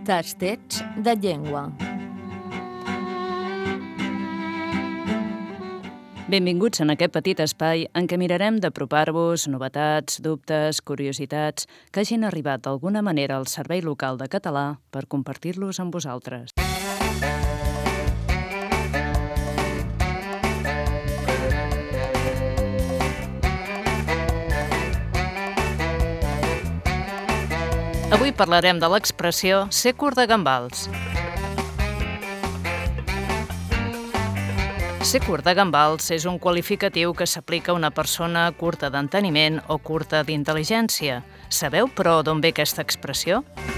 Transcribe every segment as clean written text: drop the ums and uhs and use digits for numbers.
Tastets de llengua. Benvinguts en aquest petit espai en què mirarem d'apropar-vos novetats, dubtes, curiositats que hagin arribat d'alguna manera al Servei Local de Català per compartir-los amb vosaltres. Avui parlarem de l'expressió ser curt de gambals. Ser curt de gambals és un qualificatiu que s'aplica a una persona curta d'enteniment o curta d'intel·ligència. Sabeu, però, d'on ve aquesta expressió?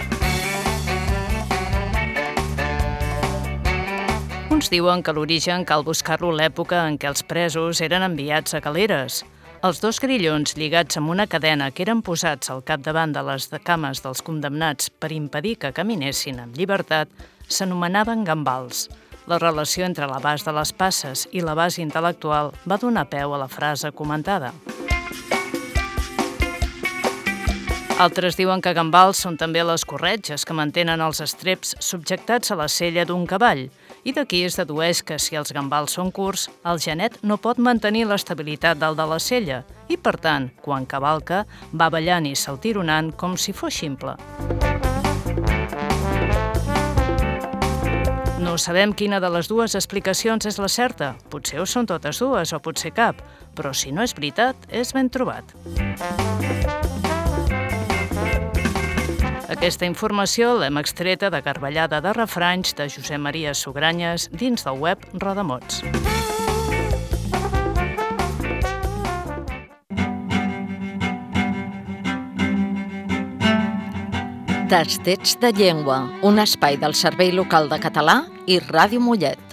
Uns diuen que l'origen cal buscar-lo a l'època en què els presos eren enviats a galeres. Els dos grillons lligats amb una cadena que eren posats al capdavant de les cames dels condemnats per impedir que caminessin amb llibertat s'anomenaven gambals. La relació entre l'abast de les passes i l'abast intel·lectual va donar peu a la frase comentada. Altres diuen que gambals són també les corretges que mantenen els estreps subjectats a la sella d'un cavall, i d'aquí es dedueix que si els gambals són curts, el genet no pot mantenir l'estabilitat dalt de la sella i, per tant, quan cavalca, va ballant i saltironant com si fos ximple. No sabem quina de les dues explicacions és la certa. Potser ho són totes dues o potser cap, però si no és veritat, és ben trobat. Aquesta informació l'hem extreta de Garballada de refranys de Josep Maria Sugranyes dins del web Rodamots. Tastets de llengua, un espai del Servei Local de Català i Ràdio Mollet.